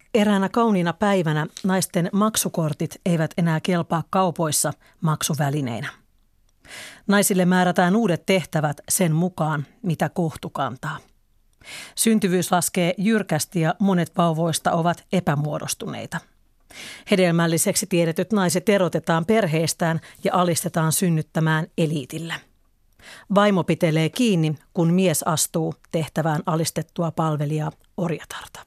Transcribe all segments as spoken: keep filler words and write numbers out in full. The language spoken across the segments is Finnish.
Eräänä kauniina päivänä naisten maksukortit eivät enää kelpaa kaupoissa maksuvälineinä. Naisille määrätään uudet tehtävät sen mukaan, mitä kohtu kantaa. Syntyvyys laskee jyrkästi ja monet vauvoista ovat epämuodostuneita. Hedelmälliseksi tiedetyt naiset erotetaan perheestään ja alistetaan synnyttämään eliitillä. Vaimo pitelee kiinni, kun mies astuu tehtävään alistettua palvelijaa orjatarta.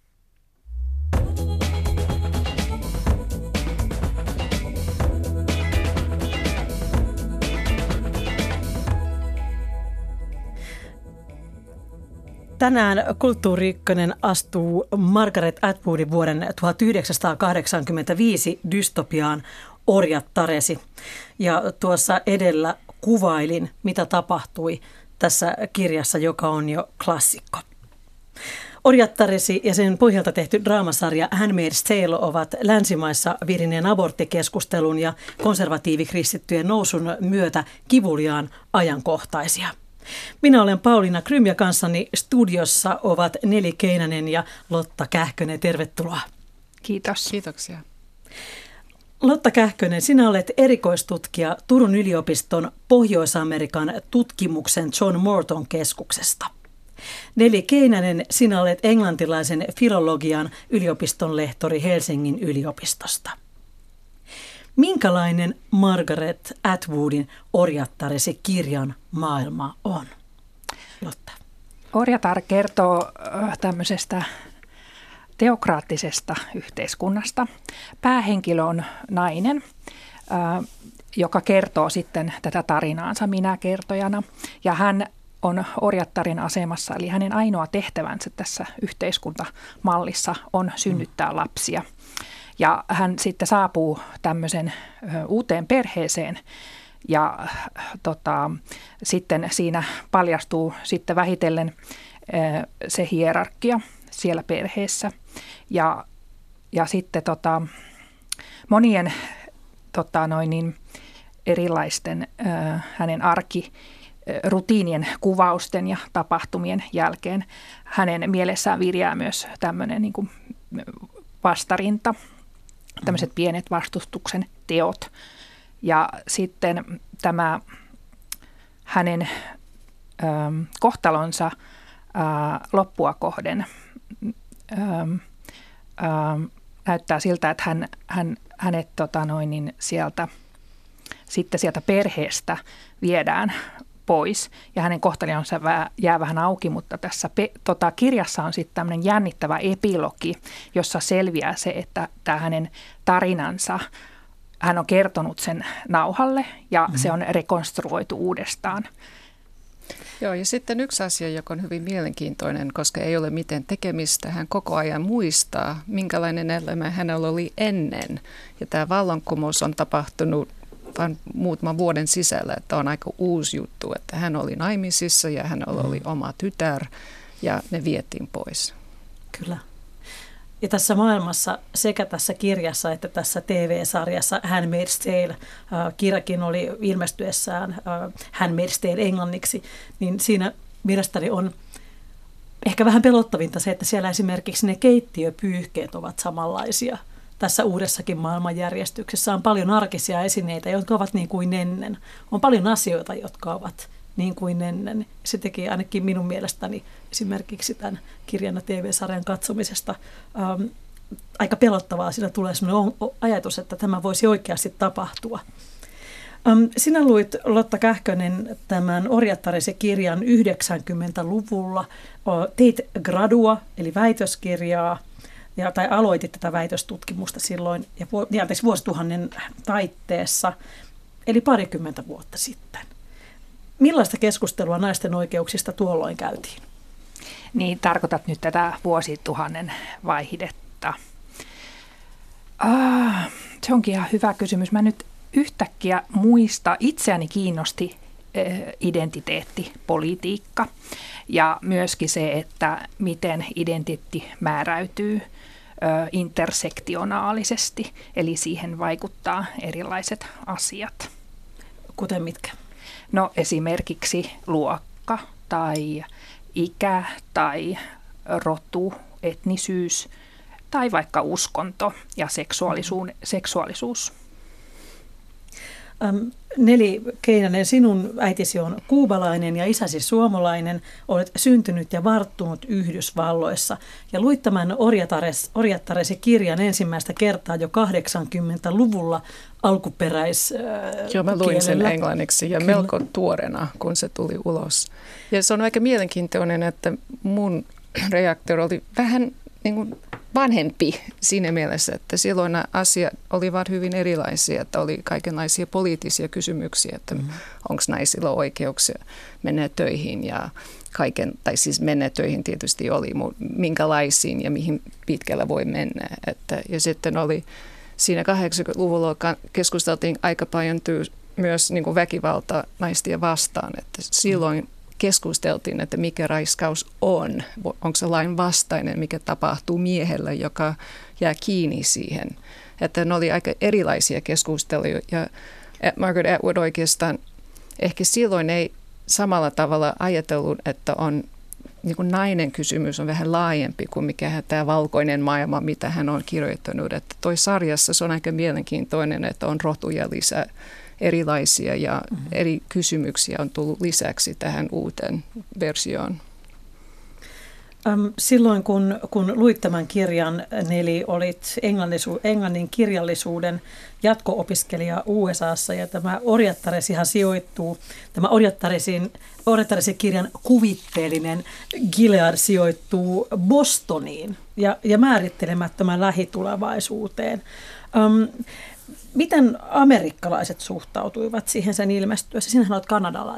Tänään Kulttuuri Ykkönen astuu Margaret Atwoodin vuoden tuhatyhdeksänsataakahdeksankymmentäviisi dystopiaan Orjattaresi. Ja tuossa edellä kuvailin, mitä tapahtui tässä kirjassa, joka on jo klassikko. Orjattaresi ja sen pohjalta tehty draamasarja Handmaid's Tale ovat länsimaissa virineen aborttikeskustelun ja konservatiivikristittyjen nousun myötä kivuliaan ajankohtaisia. Minä olen Pauliina Krym ja kanssani studiossa ovat Neli Keinänen ja Lotta Kähkönen. Tervetuloa. Kiitos. Kiitoksia. Lotta Kähkönen, sinä olet erikoistutkija Turun yliopiston Pohjois-Amerikan tutkimuksen John Morton keskuksesta. Neli Keinänen, sinä olet englantilaisen filologian yliopiston lehtori Helsingin yliopistosta. Minkälainen Margaret Atwoodin Orjattaresi kirjan maailma on? Lotta. Orjatar kertoo tämmöisestä teokraattisesta yhteiskunnasta. Päähenkilö on nainen, joka kertoo sitten tätä tarinaansa minäkertojana. Ja hän on orjattarin asemassa, eli hänen ainoa tehtävänsä tässä yhteiskuntamallissa on synnyttää lapsia. Ja hän sitten saapuu tämmöisen uuteen perheeseen ja tota, sitten siinä paljastuu sitten vähitellen se hierarkia siellä perheessä. Ja, ja sitten tota, monien tota, noin niin, erilaisten hänen arki rutiinien kuvausten ja tapahtumien jälkeen hänen mielessään virjää myös tämmöinen niin kuin vastarinta. Tämmöiset pienet vastustuksen teot. Ja sitten tämä hänen ö, kohtalonsa ö, loppua kohden ö, ö, näyttää siltä, että hän, hän, hänet tota noin, niin sieltä, sitten sieltä perheestä viedään pois ja hänen kohtalonsa jää vähän auki, mutta tässä pe, tota, kirjassa on sitten tämmöinen jännittävä epilogi, jossa selviää se, että tämä hänen tarinansa, hän on kertonut sen nauhalle ja mm-hmm. se on rekonstruoitu uudestaan. Joo, ja sitten yksi asia, joka on hyvin mielenkiintoinen, koska ei ole mitään tekemistä. Hän koko ajan muistaa, minkälainen elämä hänellä oli ennen. Ja tämä vallankumous on tapahtunut vain muutaman vuoden sisällä, että on aika uusi juttu, että hän oli naimisissa ja hänellä oli oma tytär ja ne vietiin pois. Kyllä. Ja tässä maailmassa sekä tässä kirjassa että tässä T V-sarjassa Handmaid's Tale, kirjakin oli ilmestyessään Handmaid's Tale englanniksi, niin siinä mielestäni on ehkä vähän pelottavinta se, että siellä esimerkiksi ne keittiöpyyhkeet ovat samanlaisia. Tässä uudessakin maailmanjärjestyksessä on paljon arkisia esineitä, jotka ovat niin kuin ennen. On paljon asioita, jotka ovat niin kuin ennen. Se teki ainakin minun mielestäni esimerkiksi tämän kirjan ja T V-sarjan katsomisesta ähm, aika pelottavaa. Siinä tulee sellainen ajatus, että tämä voisi oikeasti tapahtua. Ähm, sinä luit, Lotta Kähkönen, tämän Orjattaresi-kirjan yhdeksänkymmentäluvulla. Teit gradua, eli väitöskirjaa. Ja, tai aloitit tätä väitöstutkimusta silloin ja vuosituhannen taitteessa, eli parikymmentä vuotta sitten. Millaista keskustelua naisten oikeuksista tuolloin käytiin? Niin, tarkoitat nyt tätä vuosituhannen vaihdetta. Ah, se onkin ihan hyvä kysymys. Mä nyt yhtäkkiä muista, itseäni kiinnosti identiteettipolitiikka ja myöskin se, että miten identiteetti määräytyy intersektionaalisesti, eli siihen vaikuttaa erilaiset asiat. Kuten mitkä? No esimerkiksi luokka tai ikä tai rotu, etnisyys tai vaikka uskonto ja seksuaalisuus. seksuaalisuus. Ähm, Neli Keinänen, sinun äitisi on kuubalainen ja isäsi suomalainen. Olet syntynyt ja varttunut Yhdysvalloissa ja luit tämän Orjattares, Orjattaresi kirjan ensimmäistä kertaa jo kahdeksankymmentäluvulla alkuperäiskielellä. Joo, mä luin sen englanniksi ja Kyllä. melko tuorena, kun se tuli ulos. Ja se on aika mielenkiintoinen, että mun reaktio oli vähän niin kuin vanhempi siinä mielessä, että silloin nämä asiat olivat hyvin erilaisia, että oli kaikenlaisia poliittisia kysymyksiä, että mm-hmm. onko naisilla oikeuksia mennä töihin ja kaiken, tai siis mennä töihin tietysti oli, mutta minkälaisiin ja mihin pitkällä voi mennä. Että, ja sitten oli siinä kahdeksankymmentäluvulla keskusteltiin aika paljon tyy, myös niin kuin väkivalta naistia vastaan, että silloin mm-hmm. keskusteltiin, että mikä raiskaus on, onko se lain vastainen, mikä tapahtuu miehelle, joka jää kiinni siihen. Että ne oli aika erilaisia keskusteluja ja Margaret Atwood oikeastaan ehkä silloin ei samalla tavalla ajatellut, että on niin kuin nainen kysymys on vähän laajempi kuin mikä tämä valkoinen maailma, mitä hän on kirjoittanut. Että toi sarjassa se on aika mielenkiintoinen, että on rotuja lisää. Erilaisia ja mm-hmm. eri kysymyksiä on tullut lisäksi tähän uuteen versioon. Silloin kun, kun luit tämän kirjan, Neli, olit englannin kirjallisuuden jatko-opiskelija U S A:ssa ja tämä Orjattaresihan sijoittuu, tämä Orjattaresin, Orjattaresin kirjan kuvitteellinen Gilead sijoittuu Bostoniin ja, ja määrittelemättömän lähitulevaisuuteen. Um, Miten amerikkalaiset suhtautuivat siihen sen ilmestyessä? Sinähän olet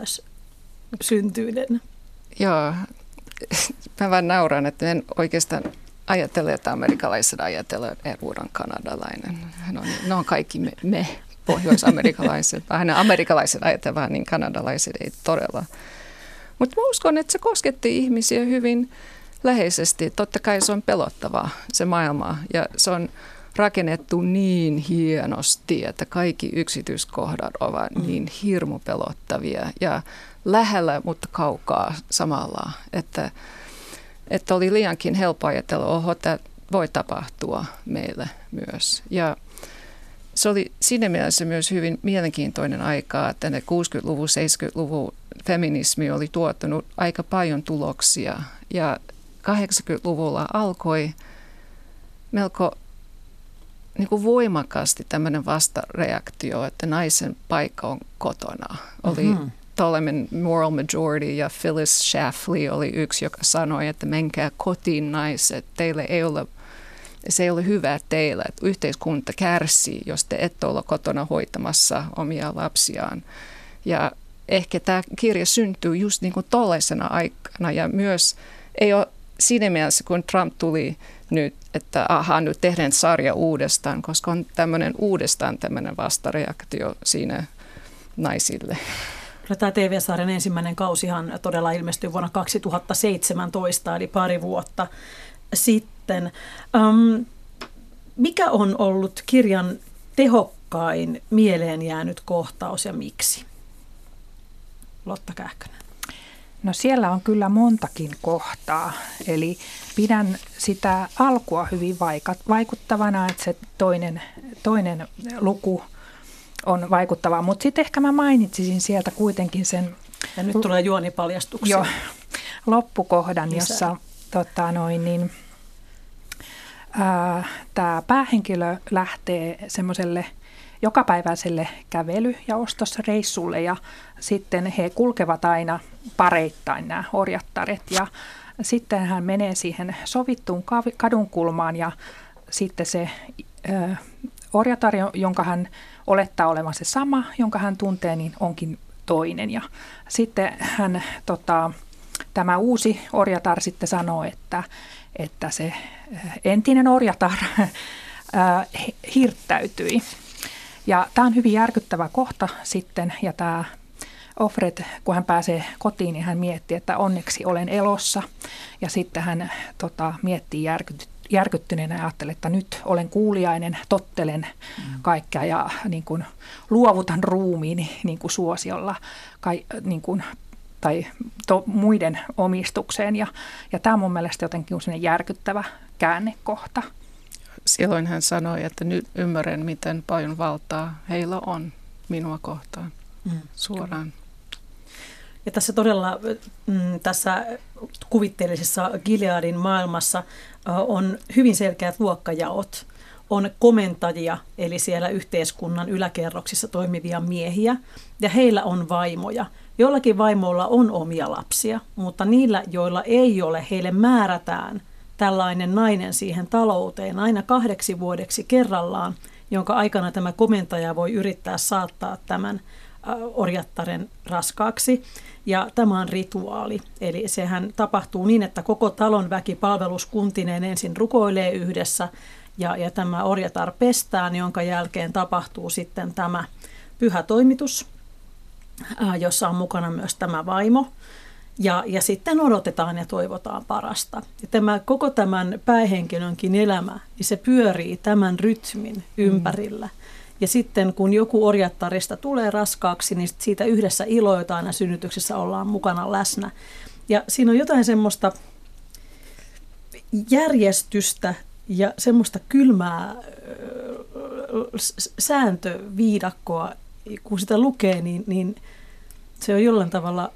kanadalaissyntyinen. Joo, mä vaan nauran, että en oikeastaan ajattele, että amerikkalaiset ajattelee, että Atwood on kanadalainen. No, ne on kaikki me, me pohjois-amerikkalaiset. Vähän amerikkalaiset ajattelevat, niin kanadalaiset ei todella. Mutta mä uskon, että se kosketti ihmisiä hyvin läheisesti. Totta kai se on pelottavaa, se maailma, ja se on rakennettu niin hienosti, että kaikki yksityiskohdat ovat niin hirmu pelottavia ja lähellä, mutta kaukaa samalla. Että, että oli liiankin helppo ajatella, että tämä voi tapahtua meille myös. Ja se oli siinä mielessä myös hyvin mielenkiintoinen aika, että ne kuusikymmentäluvun, seitsemänkymmentäluvun feminismi oli tuottanut aika paljon tuloksia. Ja kahdeksankymmentäluvulla alkoi melko niin kuin voimakkaasti tämmöinen vastareaktio, että naisen paikka on kotona. Oli mm-hmm. Toleman Moral Majority ja Phyllis Schlafly oli yksi, joka sanoi, että menkää kotiin naiset, teille ei ole, se ei ole hyvä teille, että yhteiskunta kärsii, jos te ette ole kotona hoitamassa omia lapsiaan. Ja ehkä tämä kirja syntyy just niin kuin tollaisena aikana ja myös ei ole siinä mielessä, kun Trump tuli nyt, että aha, nyt tehdään sarja uudestaan, koska on tämmöinen uudestaan tämmöinen vastareaktio siinä naisille. Tämä T V-sarjan ensimmäinen kausihan todella ilmestyi vuonna kaksituhattaseitsemäntoista, eli pari vuotta sitten. Um, mikä on ollut kirjan tehokkain mieleen jäänyt kohtaus ja miksi? Lotta Kähkönen. No siellä on kyllä montakin kohtaa, eli pidän sitä alkua hyvin vaikuttavana, että se toinen, toinen luku on vaikuttava, mutta sitten ehkä mä mainitsisin sieltä kuitenkin sen... Ja nyt tulee juonipaljastuksia. Jo, loppukohdan, lisää. Jossa tota, noin, niin, tämä päähenkilö lähtee semmoiselle jokapäiväiselle kävely- ja ostosreissulle ja sitten he kulkevat aina pareittain nämä orjattaret ja sitten hän menee siihen sovittuun kadunkulmaan ja sitten se ö, orjatar, jonka hän olettaa olevan se sama, jonka hän tuntee, niin onkin toinen ja sitten hän, tota, tämä uusi orjatar sitten sanoo, että, että se entinen orjatar ö, hirttäytyi. Ja tämä on hyvin järkyttävä kohta sitten, ja tämä Offred, kun hän pääsee kotiin, niin hän miettii, että onneksi olen elossa. Ja sitten hän tota, miettii järkyt, järkyttyneenä ja ajattelee, että nyt olen kuuliainen, tottelen mm. kaikkea ja niin kuin, luovutan ruumiini niin kuin suosiolla kai, niin kuin, tai to, muiden omistukseen. Ja, ja tämä on mun mielestä jotenkin sellainen järkyttävä käännekohta. silloin hän sanoi, että nyt ymmärrän, miten paljon valtaa heillä on minua kohtaan mm. suoraan. Ja tässä todella mm, tässä kuvitteellisessa Gileadin maailmassa on hyvin selkeät luokkajaot. On komentajia, eli siellä yhteiskunnan yläkerroksissa toimivia miehiä, ja heillä on vaimoja. Joillakin vaimoilla on omia lapsia, mutta niillä, joilla ei ole, heille määrätään tällainen nainen siihen talouteen aina kahdeksi vuodeksi kerrallaan, jonka aikana tämä komentaja voi yrittää saattaa tämän orjattaren raskaaksi. Ja tämä on rituaali, eli sehän tapahtuu niin, että koko talon väki palveluskuntineen ensin rukoilee yhdessä, ja, ja tämä orjatar pestään, jonka jälkeen tapahtuu sitten tämä pyhä toimitus, jossa on mukana myös tämä vaimo. Ja, ja sitten odotetaan ja toivotaan parasta. Ja tämä, koko tämän päähenkilönkin elämä, niin se pyörii tämän rytmin ympärillä. Mm. Ja sitten kun joku orjattarista tulee raskaaksi, niin siitä yhdessä iloitaan ja synnytyksessä ollaan mukana läsnä. Ja siinä on jotain semmoista järjestystä ja semmoista kylmää sääntöviidakkoa, kun sitä lukee, niin, niin se on jollain tavalla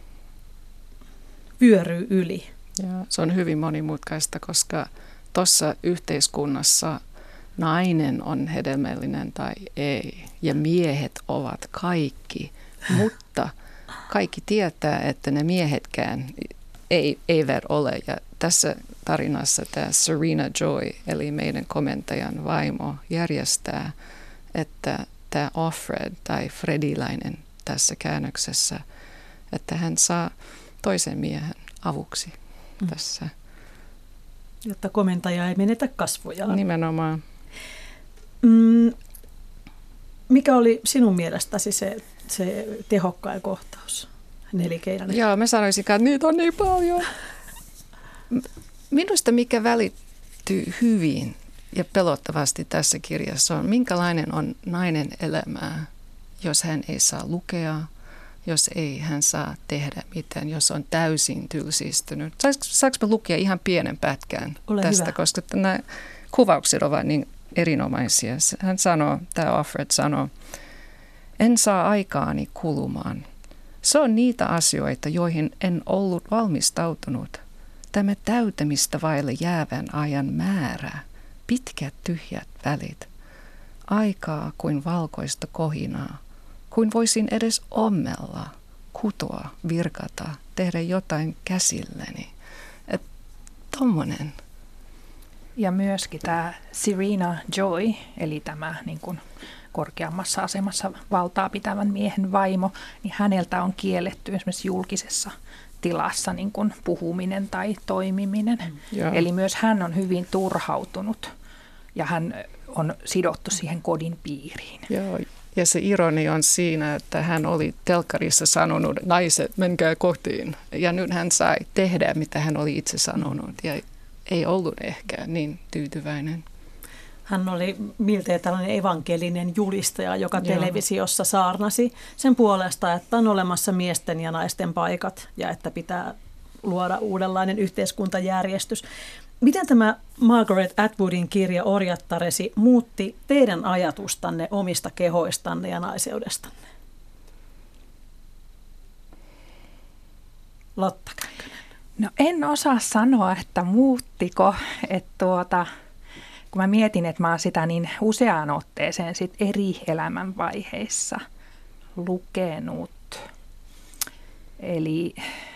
vyöryy yli. Ja se on hyvin monimutkaista, koska tuossa yhteiskunnassa nainen on hedelmällinen tai ei, ja miehet ovat kaikki, mutta kaikki tietää, että ne miehetkään ei, eivät ole. Ja tässä tarinassa tämä Serena Joy, eli meidän komentajan vaimo, järjestää, että tämä Offred tai Frediläinen tässä käännöksessä, että hän saa toisen miehen avuksi mm. tässä. Jotta komentaja ei menetä kasvojaan. Nimenomaan. Mm, mikä oli sinun mielestäsi se, se tehokkain kohtaus nelikeinäinen? Joo, mä sanoisin, että niitä on niin paljon. Minusta mikä välittyy hyvin ja pelottavasti tässä kirjassa on, minkälainen on nainen elämää, jos hän ei saa lukea, jos ei hän saa tehdä mitään, jos on täysin tylsistynyt. Saanko mä lukea ihan pienen pätkän Ole tästä, hyvä. Koska nämä kuvaukset ovat niin erinomaisia. Hän sanoo, tämä Offred sanoo, en saa aikaani kulumaan. Se on niitä asioita, joihin en ollut valmistautunut. Tämä täytämistä vaille jäävän ajan määrä, pitkät tyhjät välit, aikaa kuin valkoista kohinaa, kuin voisin edes ommella, kutoa, virkata, tehdä jotain käsilleni. Että tommonen. Ja myöskin tämä Serena Joy, eli tämä niin kuin korkeammassa asemassa valtaa pitävän miehen vaimo, niin häneltä on kielletty esimerkiksi julkisessa tilassa niin kuin puhuminen tai toimiminen. Mm. Eli myös hän on hyvin turhautunut ja hän on sidottu siihen kodin piiriin. Joo. Ja se ironia on siinä, että hän oli telkkarissa sanonut, naiset, menkää kotiin. Ja nyt hän sai tehdä, mitä hän oli itse sanonut. Ja ei ollut ehkä niin tyytyväinen. Hän oli miltei tällainen evankelinen julistaja, joka Joo. televisiossa saarnasi sen puolesta, että on olemassa miesten ja naisten paikat ja että pitää luoda uudenlainen yhteiskuntajärjestys. Miten tämä Margaret Atwoodin kirja Orjattaresi muutti teidän ajatustanne omista kehoistanne ja naiseudestanne? Lotta Känkönen. No en osaa sanoa, että muuttiko, että tuota, kun mä mietin, että mä oon sitä niin useaan otteeseen sit eri elämänvaiheissa lukenut. Eli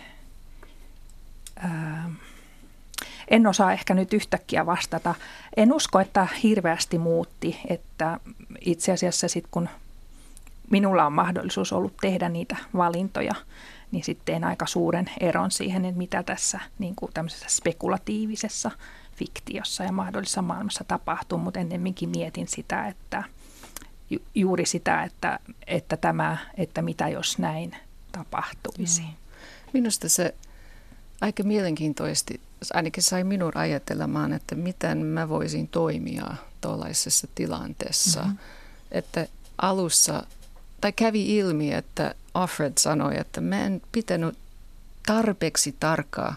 ää, en osaa ehkä nyt yhtäkkiä vastata. En usko, että hirveästi muutti, että itse asiassa sitten kun minulla on mahdollisuus ollut tehdä niitä valintoja, niin sitten aika suuren eron siihen, että mitä tässä niin kuin tämmöisessä spekulatiivisessa fiktiossa ja mahdollisessa maailmassa tapahtuu, mutta ennemminkin mietin sitä, että ju, juuri sitä, että, että, tämä, että mitä jos näin tapahtuisi. Mm. Minusta se aika mielenkiintoisesti ainakin sai minun ajattelemaan, että miten mä voisin toimia tuollaisessa tilanteessa. Mm-hmm. Että alussa, tai kävi ilmi, että Offred sanoi, että mä en pitänyt tarpeeksi tarkkaa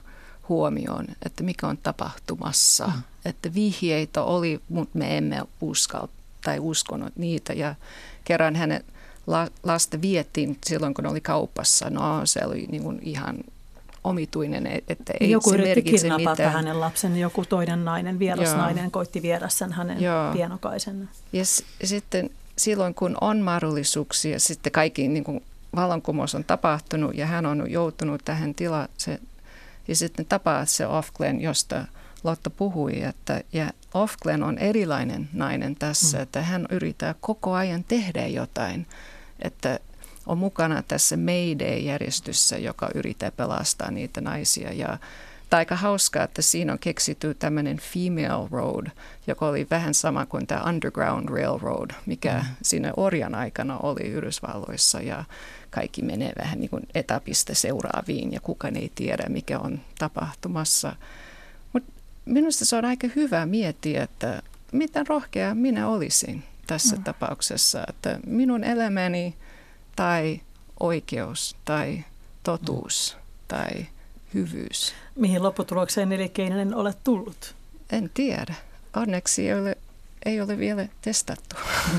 huomioon, että mikä on tapahtumassa. Mm. Että vihjeitä oli, mutta me emme uskal tai uskonut niitä. Ja kerran hänen lasta vietiin silloin, kun oli kaupassa. No se oli niin kuin ihan omituinen, että ei joku se merkitse mitään. mitään. Hänen lapsen, joku toinen nainen, vieras Joo. nainen, koitti viedä sen hänen Joo. pienokaisen. Ja s- sitten silloin, kun on mahdollisuuksia, sitten kaikki niin kuin vallankumous on tapahtunut ja hän on joutunut tähän tilaan. Ja sitten tapaa se Ofglen, josta Lotta puhui, että ja Ofglen on erilainen nainen tässä, mm. että hän yrittää koko ajan tehdä jotain, että on mukana tässä Mayday-järjestössä, joka yrittää pelastaa niitä naisia. Ja tämä aika hauskaa, että siinä on keksitty tämmöinen Female Road, joka oli vähän sama kuin tämä Underground Railroad, mikä mm. siinä orjan aikana oli Yhdysvalloissa. Ja kaikki menee vähän niin kuin etapista seuraaviin ja kukaan ei tiedä, mikä on tapahtumassa. Mutta minusta se on aika hyvä miettiä, että miten rohkea minä olisin tässä mm. tapauksessa, että minun elämäni tai oikeus tai totuus mm. tai hyvyys. Mihin lopputulokseen Neli Keinonen olet tullut? En tiedä. Onneksi ei ole, ei ole vielä testattu.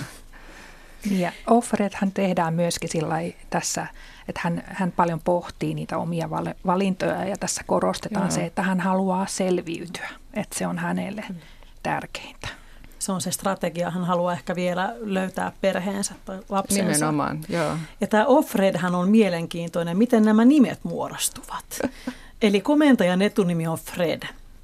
Ja Offredhan tehdään myöskin sillä tässä, että hän, hän paljon pohtii niitä omia valintoja ja tässä korostetaan Joo. se, että hän haluaa selviytyä, että se on hänelle mm. tärkeintä. Se on se strategia, hän haluaa ehkä vielä löytää perheensä tai lapsensa. Nimenomaan, joo. Ja tämä Offredhan on mielenkiintoinen, miten nämä nimet muodostuvat. Eli komentajan etunimi on Fred.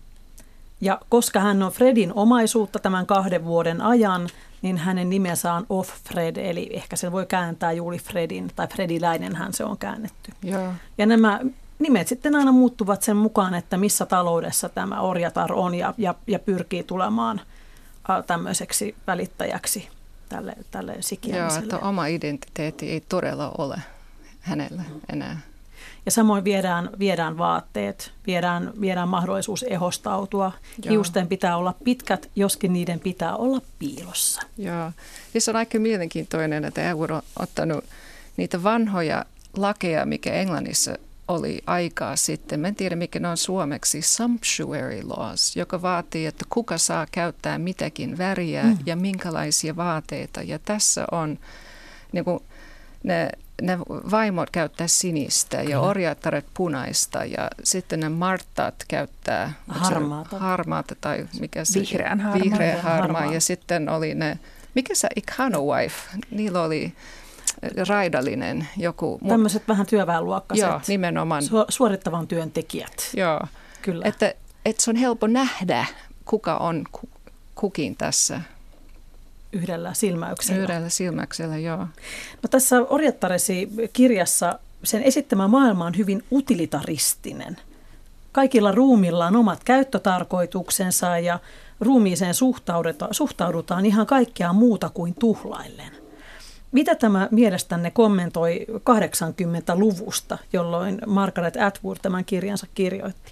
Ja koska hän on Fredin omaisuutta tämän kahden vuoden ajan, niin hänen nimensä on Off-Fred, eli ehkä se voi kääntää juuri Fredin, tai Frediläinenhän se on käännetty. Joo. Ja nämä nimet sitten aina muuttuvat sen mukaan, että missä taloudessa tämä orjatar on ja, ja, ja pyrkii tulemaan tämmöiseksi välittäjäksi tälle, tälle sikiämiselle. Joo, että oma identiteetti ei todella ole hänellä enää. Ja samoin viedään, viedään vaatteet, viedään, viedään mahdollisuus ehostautua. Joo. Hiusten pitää olla pitkät, joskin niiden pitää olla piilossa. Joo, ja se on aika mielenkiintoinen, että Edward on ottanut niitä vanhoja lakeja, mikä Englannissa oli aikaa sitten. Mä en tiedä, mikä ne on suomeksi. Sumptuary laws, joka vaatii, että kuka saa käyttää mitäkin väriä mm. ja minkälaisia vaateita. Ja tässä on niin kuin ne, ne vaimot käyttää sinistä ja orjattaret punaista ja sitten ne marttat käyttää harmaata, harmaata tai mikä se vihreän harmaa. Vihreä harmaa. Ja sitten oli ne, mikä se econowife, niillä oli raidallinen joku. Tämmöiset vähän työväenluokkaiset. Joo, nimenomaan. Su- suorittavan työntekijät. Joo, kyllä. Että, että se on helppo nähdä, kuka on kukin tässä. Yhdellä silmäyksellä. Yhdellä silmäyksellä, joo. No tässä Orjattaresi kirjassa sen esittämä maailma on hyvin utilitaristinen. Kaikilla ruumilla on omat käyttötarkoituksensa ja ruumiiseen suhtaudutaan, suhtaudutaan ihan kaikkea muuta kuin tuhlaillen. Mitä tämä mielestänne kommentoi kahdeksankymmentäluvusta, jolloin Margaret Atwood tämän kirjansa kirjoitti?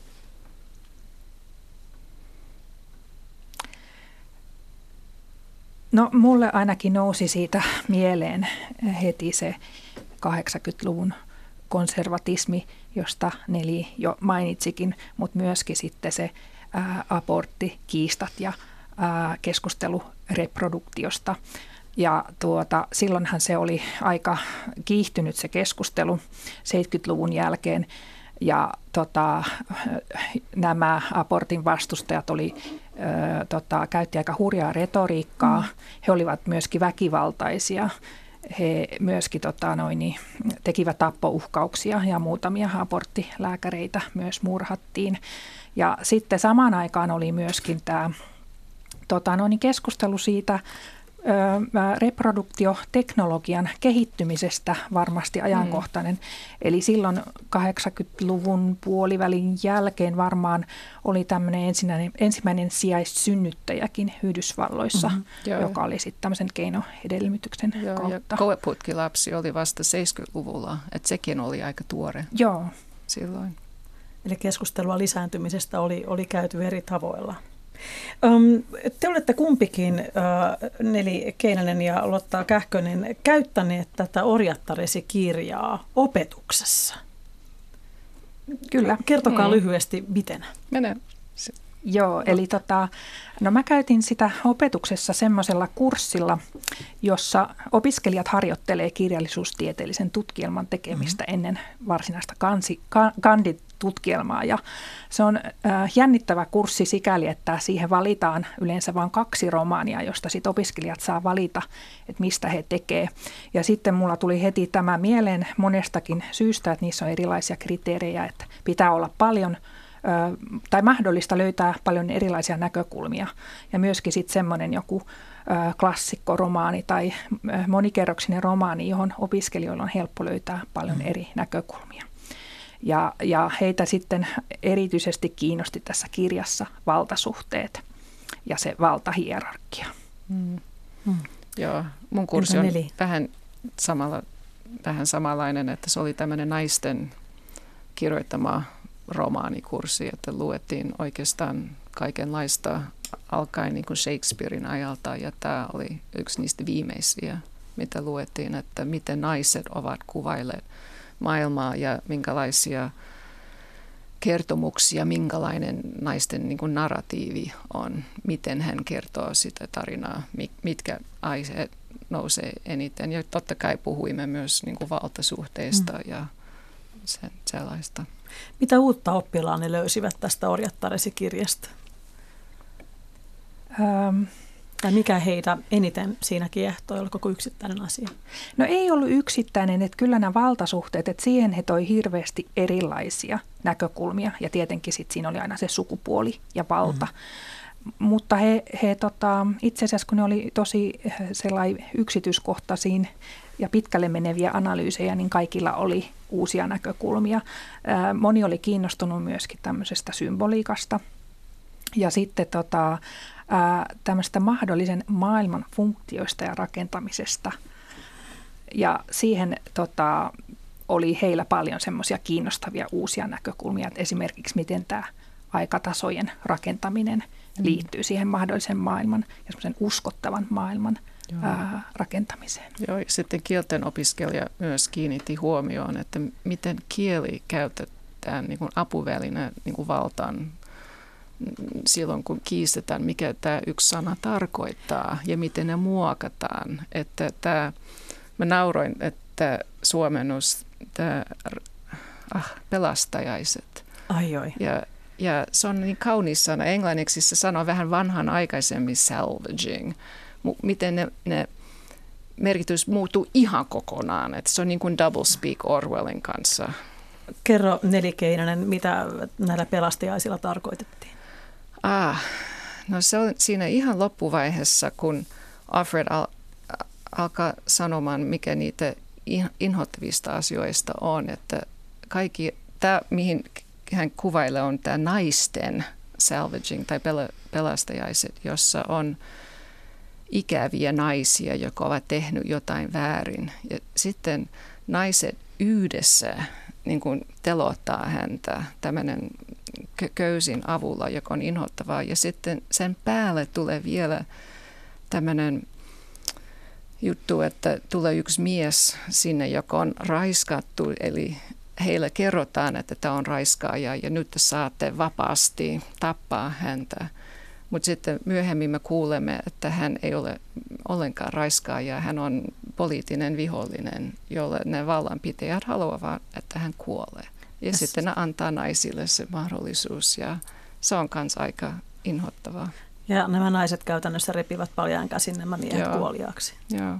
No mulle ainakin nousi siitä mieleen heti se kahdeksankymmentäluvun konservatismi, josta Neli jo mainitsikin, mutta myöskin sitten se ää, aborttikiistat ja ää, keskustelu reproduktiosta. Ja tuota, silloinhan se oli aika kiihtynyt se keskustelu seitsemänkymmentäluvun jälkeen. Ja tota, nämä abortin vastustajat oli, ö, tota, käytti aika hurjaa retoriikkaa. Mm. He olivat myöskin väkivaltaisia. He myöskin tota, noin, tekivät tappouhkauksia ja muutamia aborttilääkäreitä myös murhattiin. Ja sitten samaan aikaan oli myöskin tämä tota, noin, keskustelu siitä, reproduktioteknologian kehittymisestä varmasti ajankohtainen. Mm. Eli silloin kahdeksankymmentäluvun puolivälin jälkeen varmaan oli tämmöinen ensimmäinen, ensimmäinen sijaissynnyttäjäkin Yhdysvalloissa, mm-hmm. joka oli sitten tämmöisen keinohedelmöityksen Joo, kautta. Ja koeputkilapsi oli vasta seitsemänkymmentäluvulla, että sekin oli aika tuore Joo. silloin. Eli keskustelua lisääntymisestä oli, oli käyty eri tavoilla. Um, te olette kumpikin, uh, Neli Keinonen ja Lotta Kähkönen, käyttäneet tätä Orjattaresi kirjaa opetuksessa. Kyllä. Kertokaa Mm. lyhyesti, miten. Mene. Joo, eli tota, no mä käytin sitä opetuksessa semmoisella kurssilla, jossa opiskelijat harjoittelee kirjallisuustieteellisen tutkielman tekemistä mm-hmm. ennen varsinaista kansi, ka, kanditutkielmaa. Ja se on äh, jännittävä kurssi sikäli, että siihen valitaan yleensä vain kaksi romaania, josta sit opiskelijat saa valita, että mistä he tekee. Ja sitten mulla tuli heti tämä mieleen monestakin syystä, että niissä on erilaisia kriteerejä, että pitää olla paljon tai mahdollista löytää paljon erilaisia näkökulmia ja myöskin sitten semmoinen joku klassikkoromaani tai monikerroksinen romaani, johon opiskelijoilla on helppo löytää paljon eri näkökulmia. Ja, ja heitä sitten erityisesti kiinnosti tässä kirjassa valtasuhteet ja se valtahierarkia. Mm. Mm. Joo, mun kurssi on vähän, samalla, vähän samanlainen, että se oli tämmöinen naisten kirjoittama romaanikurssi, että luettiin oikeastaan kaikenlaista alkaen niin kuin Shakespearein ajalta, ja tämä oli yksi niistä viimeisiä, mitä luettiin, että miten naiset ovat kuvailleet maailmaa ja minkälaisia kertomuksia, minkälainen naisten niin kuin narratiivi on, miten hän kertoo sitä tarinaa, mitkä aiheet nousee eniten. Ja totta kai puhuimme myös niin kuin valtasuhteista mm. ja sen, sellaista. Mitä uutta oppilaanne löysivät tästä Orjattaresi kirjasta? Ähm. Tai mikä heitä eniten siinä kiehtoi, oliko joku yksittäinen asia? No ei ollut yksittäinen, että kyllä nämä valtasuhteet, että siihen he toi hirveästi erilaisia näkökulmia ja tietenkin sit siinä oli aina se sukupuoli ja valta. Mm-hmm. Mutta he, he tota, itse asiassa kun ne oli tosi sellainen yksityiskohtaisiin ja pitkälle meneviä analyysejä, niin kaikilla oli uusia näkökulmia. Moni oli kiinnostunut myöskin tämmöisestä symboliikasta ja sitten tota, tämmöistä mahdollisen maailman funktioista ja rakentamisesta. Ja siihen tota, oli heillä paljon semmoisia kiinnostavia uusia näkökulmia, että esimerkiksi miten tämä aikatasojen rakentaminen liittyy siihen mahdollisen maailman ja semmoisen uskottavan maailman ää, rakentamiseen. Joo, ja sitten kielten opiskelija myös kiinnitti huomioon, että miten kieli käytetään niin kuin apuväline niin kuin valtaan silloin, kun kiistetään, mikä tämä yksi sana tarkoittaa ja miten ne muokataan. Että tämä, mä nauroin, että suomennus, tämä ah, pelastajaiset. Ai oi. Ja, ja se on niin kaunis sana. Englanniksi se sanoo vähän vanhan aikaisemmin salvaging. Miten ne, ne merkitys muuttuu ihan kokonaan. Että se on niin kuin double speak Orwellin kanssa. Kerro Nelikeinänen, mitä näillä pelastajaisilla tarkoitettiin? Ah, no se on siinä ihan loppuvaiheessa, kun Alfred al- alkaa sanomaan, mikä niitä inhottavista asioista on. Että kaikki, tämä mihin hän kuvailee, on tämä naisten salvaging tai pel- pelastajaiset, jossa on ikäviä naisia, jotka ovat tehneet jotain väärin. Ja sitten naiset yhdessä niin kuin telottaa häntä tämmöinen köysin avulla, joka on inhottavaa. Ja sitten sen päälle tulee vielä tämmöinen juttu, että tulee yksi mies sinne, joka on raiskattu, eli heille kerrotaan, että tämä on raiskaaja ja nyt te saatte vapaasti tappaa häntä. Mutta sitten myöhemmin me kuulemme, että hän ei ole ollenkaan raiskaaja, hän on poliittinen vihollinen, jolle ne vallanpitäjät haluavat, että hän kuolee. Ja yes. sitten ne antaa naisille se mahdollisuus ja se on myös aika inhottavaa. Ja nämä naiset käytännössä repivät paljain käsin nämä miehet Joo. kuoliaaksi. Joo.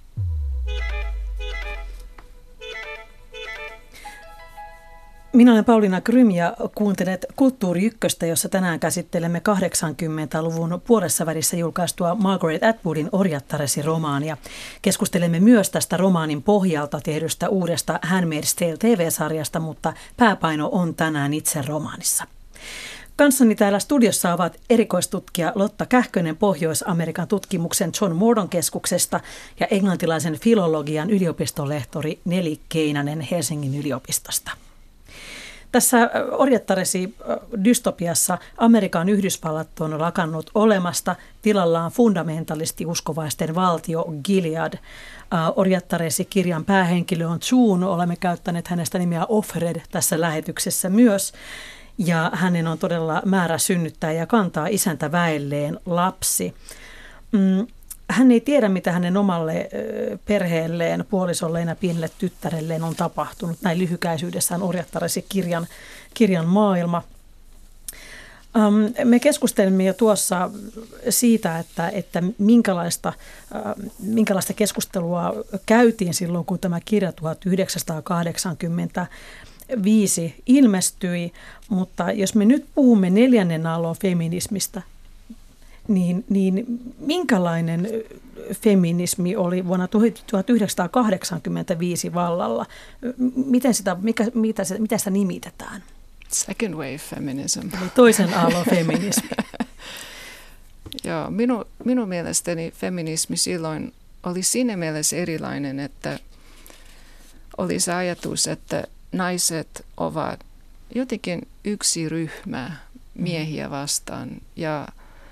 Minä olen Pauliina Grym ja kuuntelet Kulttuuri Ykköstä, jossa tänään käsittelemme kahdeksankymmentäluvun puolessa välissä julkaistua Margaret Atwoodin Orjattaresi-romaania. Keskustelemme myös tästä romaanin pohjalta tehdystä uudesta Handmaid's Tale T V-sarjasta, mutta pääpaino on tänään itse romaanissa. Kanssani täällä studiossa ovat erikoistutkija Lotta Kähkönen Pohjois-Amerikan tutkimuksen John Mordon keskuksesta ja englantilaisen filologian yliopistolehtori Neli Keinänen Helsingin yliopistosta. Tässä Orjattaresi dystopiassa Amerikan Yhdysvallat on lakannut olemasta, tilallaan fundamentalisti uskovaisten valtio Gilead. Orjattaresi kirjan päähenkilö on June, olemme käyttäneet hänestä nimeä Offred tässä lähetyksessä myös. Ja hänen on todella määrä synnyttää ja kantaa isäntäväelleen lapsi. Hän ei tiedä, mitä hänen omalle perheelleen, puolisolleen ja pienelle tyttärelleen on tapahtunut. Näin lyhykäisyydessään Orjattaresi kirjan, kirjan maailma. Me keskustelimme jo tuossa siitä, että, että minkälaista, minkälaista keskustelua käytiin silloin, kun tämä kirja tuhatyhdeksänsataakahdeksankymmentäviisi ilmestyi, mutta jos me nyt puhumme neljännen aallon feminismistä, niin, niin minkälainen feminismi oli vuonna tuhatyhdeksänsataakahdeksankymmentäviisi vallalla? Miten sitä, mikä, mitä, se, mitä sitä nimitetään? Second wave feminism. Eli toisen aallon feminismi. Joo, minu, minun mielestäni feminismi silloin oli siinä mielessä erilainen, että oli se ajatus, että naiset ovat jotenkin yksi ryhmä miehiä vastaan ja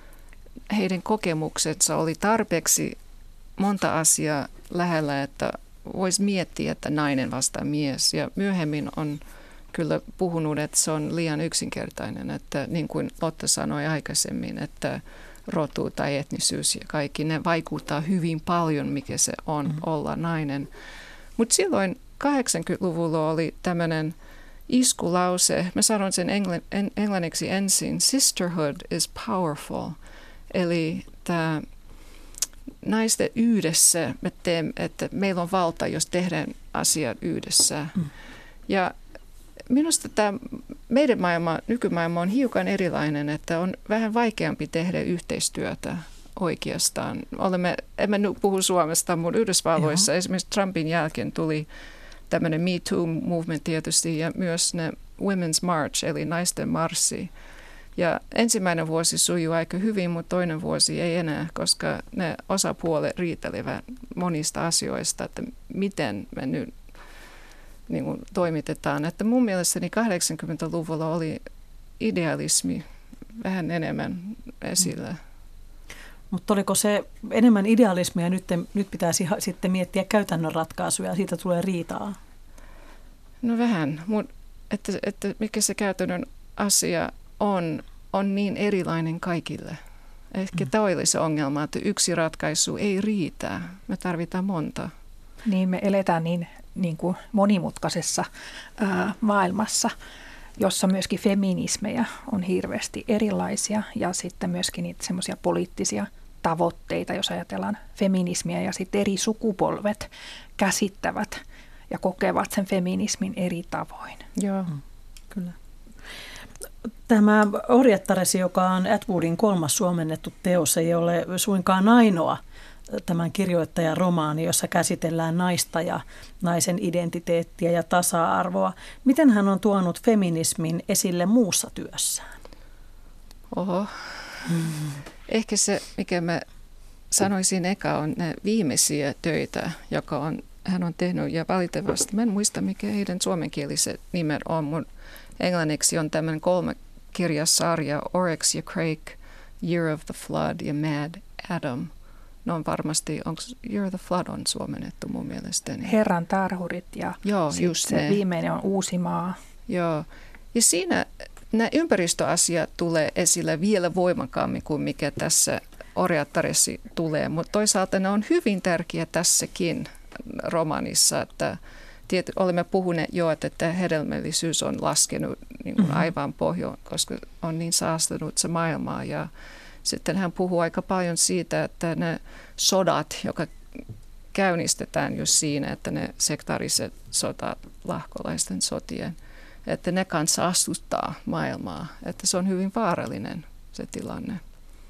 heidän kokemuksensa oli tarpeeksi monta asiaa lähellä, että voisi miettiä, että nainen vastaa mies. Ja myöhemmin on kyllä puhunut, että se on liian yksinkertainen, että niin kuin Lotta sanoi aikaisemmin, että rotu tai etnisyys ja kaikki, ne vaikuttaa hyvin paljon, mikä se on mm-hmm. olla nainen. Mutta silloin kahdeksankymmentäluvulla oli tämmöinen iskulause, mä sanon sen engl- en, englanniksi ensin, sisterhood is powerful. Eli tämä naisten yhdessä, me teemme, että meillä on valta, jos tehdään asiat yhdessä. Mm. Ja minusta tämä meidän maailma, nykymaailma on hiukan erilainen, että on vähän vaikeampi tehdä yhteistyötä oikeastaan. Olemme, emme nyt puhu Suomesta, mutta Yhdysvalloissa esimerkiksi Trumpin jälkeen tuli tämmöinen Me Too movement tietysti ja myös ne Women's March, eli naisten marssi. Ja ensimmäinen vuosi sujui aika hyvin, mutta toinen vuosi ei enää, koska ne osapuolet riitelivät monista asioista, että miten me nyt niin kuin toimitetaan. Että mun mielestäni kahdeksankymmentäluvulla oli idealismi vähän enemmän esillä. Mutta oliko se enemmän idealismia ja nyt, nyt pitäisi sitten miettiä käytännön ratkaisuja ja siitä tulee riitaa? No vähän, mutta että, että mikä se käytännön asia on, on niin erilainen kaikille. Ehkä mm. tämä oli se ongelma, että yksi ratkaisu ei riitä. Me tarvitaan monta. Niin, me eletään niin, niin kuin monimutkaisessa ää, maailmassa, jossa myöskin feminismejä on hirveästi erilaisia ja sitten myöskin niitä semmoisia poliittisia tavoitteita, jos ajatellaan feminismiä ja sitten eri sukupolvet käsittävät ja kokevat sen feminismin eri tavoin. Joo, mm. kyllä. Tämä Orjattaresi, joka on Atwoodin kolmas suomennettu teos, ei ole suinkaan ainoa tämän kirjoittajan romaani, jossa käsitellään naista ja naisen identiteettiä ja tasa-arvoa. Miten hän on tuonut feminismin esille muussa työssään? Oho. Hmm. Ehkä se, mikä mä sanoisin eka, on ne viimeisiä töitä, joka on, hän on tehnyt. Ja valitettavasti, mä en muista, mikä heidän suomenkieliset nimet on, mutta englanniksi on tämmöinen kolme kirjasarja, Oryx ja Crake, Year of the Flood ja Mad Adam. No on varmasti, onko Year of the Flood on suomennettu mun mielestäni? Herran tarhurit ja Joo, just se ne. Viimeinen on Uusimaa. Joo, ja siinä nämä ympäristöasiat tulee esille vielä voimakkaammin kuin mikä tässä Orjattaresi tulee, mutta toisaalta ne on hyvin tärkeä tässäkin romanissa, että tiety, olemme puhuneet jo, että hedelmällisyys on laskenut niin kuin mm-hmm. aivan pohjoon, koska on niin saastunut se maailmaa. Ja sitten hän puhuu aika paljon siitä, että ne sodat, jotka käynnistetään just siinä, että ne sektaariset sotat, lahkolaisten sotien, että ne kanssa astuttaa maailmaa. Että se on hyvin vaarallinen se tilanne.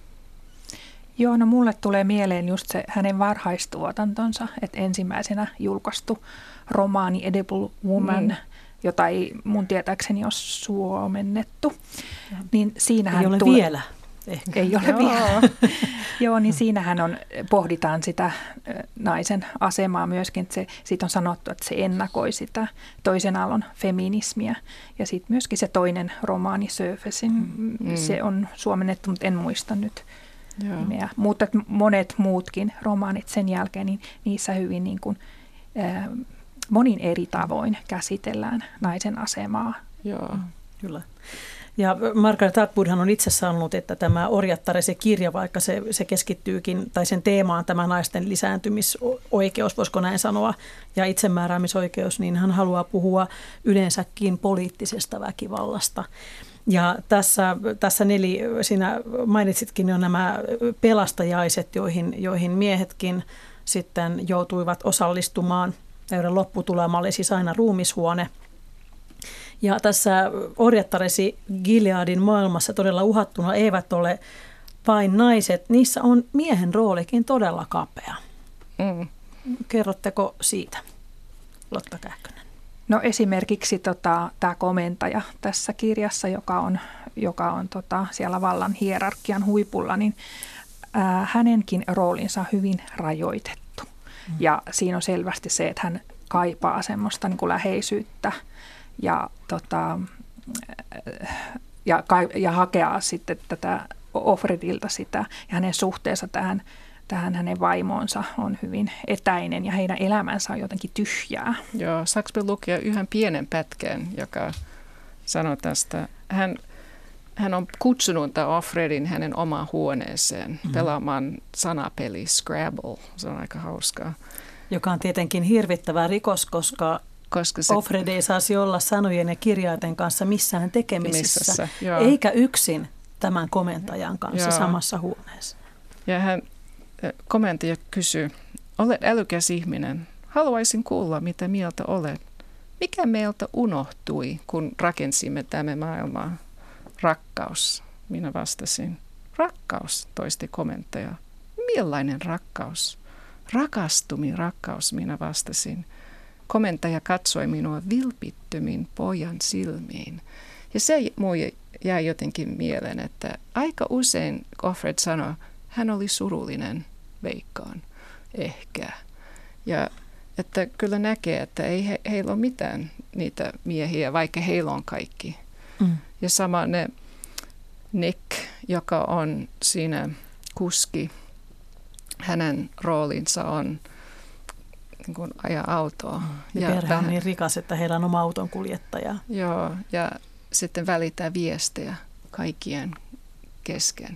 Joo, no mulle tulee mieleen just se hänen varhaistuotantonsa, että ensimmäisenä julkaistu romaani Edible Woman, mm. jota ei mun tietääkseni ole suomennettu. Niin siinähän ei ole tule... vielä. ehkä. Ei ole Joo. vielä. Joo, niin siinähän on, pohditaan sitä naisen asemaa myöskin. Että se, siitä on sanottu, että se ennakoi sitä toisen aallon feminismiä. Ja sitten myöskin se toinen romaani, Surfacing, mm. se on suomennettu, mutta en muista nyt Joo. nimeä. Mutta monet muutkin romaanit sen jälkeen, niin niissä hyvin niin kuin, äh, monin eri tavoin käsitellään naisen asemaa. Joo, kyllä. Ja Margaret Atwoodhan on itse sanonut, että tämä Orjattare, se kirja, vaikka se, se keskittyykin, tai sen teema on tämä naisten lisääntymisoikeus, voisiko näin sanoa, ja itsemääräämisoikeus, niin hän haluaa puhua yleensäkin poliittisesta väkivallasta. Ja tässä, tässä Neli, sinä mainitsitkin jo nämä pelastajaiset, joihin, joihin miehetkin sitten joutuivat osallistumaan, joiden lopputulema oli siis aina ruumishuone. Ja tässä Orjattaresi Gileadin maailmassa todella uhattuna eivät ole vain naiset, niissä on miehen roolikin todella kapea. Mm. Kerrotteko siitä, Lotta Kähkönen? No esimerkiksi tota, tämä komentaja tässä kirjassa, joka on, joka on tota, siellä vallan hierarkian huipulla, niin ää, hänenkin roolinsa on hyvin rajoitettu. Mm. Ja siinä on selvästi se, että hän kaipaa semmoista niin kuin läheisyyttä. Ja, tota, ja, ja hakea sitten tätä Offredilta sitä, ja hänen suhteensa tähän, tähän hänen vaimoonsa on hyvin etäinen, ja heidän elämänsä on jotenkin tyhjää. Joo, saanko me lukea yhden pienen pätkän, joka sanoo tästä. Hän, hän on kutsunut tämän Offredin hänen omaan huoneeseen mm-hmm. pelaamaan sanapeli Scrabble. Se on aika hauskaa. Joka on tietenkin hirvittävä rikos, koska... Koska se, Offred ei saisi olla sanojen ja kirjaiden kanssa missään tekemisissä, eikä yksin tämän komentajan kanssa joo. samassa huoneessa. Ja hän, komentaja kysyy, olet älykäs ihminen, haluaisin kuulla, mitä mieltä olet. Mikä meiltä unohtui, kun rakensimme tämä maailmaa? Rakkaus, minä vastasin. Rakkaus, toisti komentaja. Millainen rakkaus? Rakastumi rakkaus, minä vastasin. Komentaja katsoi minua vilpittömin pojan silmiin. Ja se mulle jäi jotenkin mieleen, että aika usein Offred sanoi, hän oli surullinen, veikkaan, ehkä. Ja että kyllä näkee, että ei he, heillä ole mitään niitä miehiä, vaikka heillä on kaikki. Mm. Ja sama ne Nick, joka on siinä kuski, hänen roolinsa on niin kuin ajaa autoa. Ja, ja perhe on niin rikas, että heillä on oma auton kuljettaja. Joo, ja sitten välittää viestejä kaikkien kesken.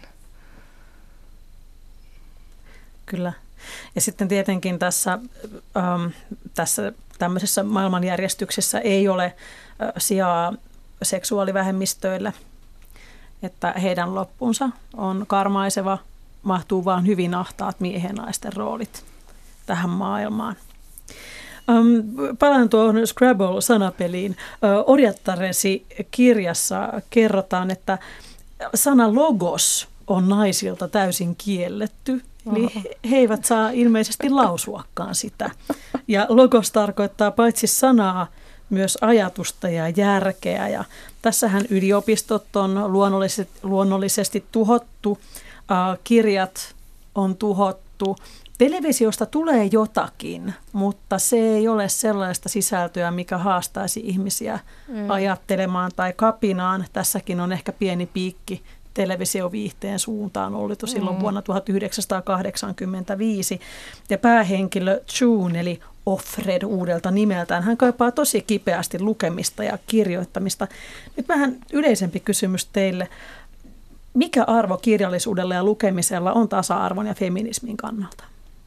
Kyllä. Ja sitten tietenkin tässä, ähm, tässä tämmöisessä maailmanjärjestyksessä ei ole äh, sijaa seksuaalivähemmistöille, että heidän loppunsa on karmaiseva, mahtuu vaan hyvin ahtaat miehen naisten roolit tähän maailmaan. Um, palaan tuohon Scrabble-sanapeliin. Uh, Orjattaresi kirjassa kerrotaan, että sana logos on naisilta täysin kielletty. Eli he eivät saa ilmeisesti lausuakaan sitä. Ja logos tarkoittaa paitsi sanaa, myös ajatusta ja järkeä. Ja tässähän yliopistot on luonnollisesti, luonnollisesti tuhottu, uh, kirjat on tuhottu. Televisiosta tulee jotakin, mutta se ei ole sellaista sisältöä, mikä haastaisi ihmisiä mm. ajattelemaan tai kapinaan. Tässäkin on ehkä pieni piikki televisioviihteen suuntaan ollut jo silloin mm. vuonna tuhatyhdeksänsataakahdeksankymmentäviisi. Ja päähenkilö June, eli Offred uudelta nimeltään, hän kaipaa tosi kipeästi lukemista ja kirjoittamista. Nyt vähän yleisempi kysymys teille. Mikä arvo kirjallisuudella ja lukemisella on tasa-arvon ja feminismin kannalta?